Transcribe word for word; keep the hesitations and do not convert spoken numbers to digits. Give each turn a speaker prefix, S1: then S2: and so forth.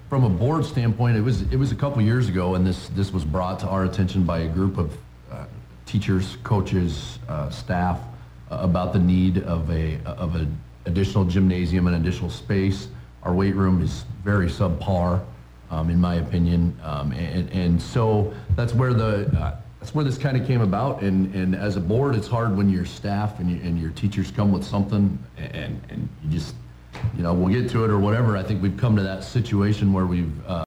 S1: from a board standpoint, it was it was a couple years ago, and this this was brought to our attention by a group of uh, teachers, coaches, uh, staff uh, about the need of a of an additional gymnasium and additional space. Our weight room is very subpar, um, in my opinion, um, and and so that's where the uh, that's where this kind of came about. And and as a board, it's hard when your staff and, you, and your teachers come with something, and and you just, you know, we'll get to it or whatever. I think we've come to that situation where we've uh,